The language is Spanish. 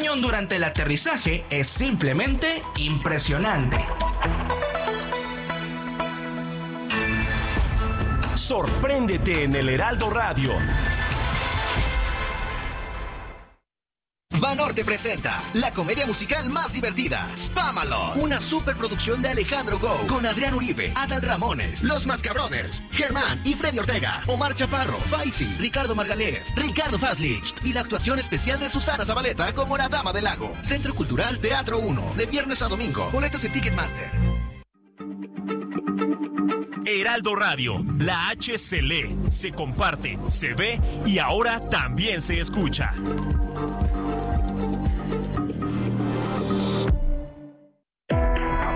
avión durante el aterrizaje es simplemente impresionante. Sorpréndete en el Heraldo Radio. Banorte presenta la comedia musical más divertida, Spamalot, una superproducción de Alejandro Gou, con Adrián Uribe, Adal Ramones, Los Mascabrothers, Germán y Freddy Ortega, Omar Chaparro, Faisy, Ricardo Margalef, Ricardo Faslich y la actuación especial de Susana Zabaleta como la Dama del Lago. Centro Cultural Teatro 1, de viernes a domingo, boletos en Ticketmaster. Heraldo Radio, la H se lee, se comparte, se ve y ahora también se escucha.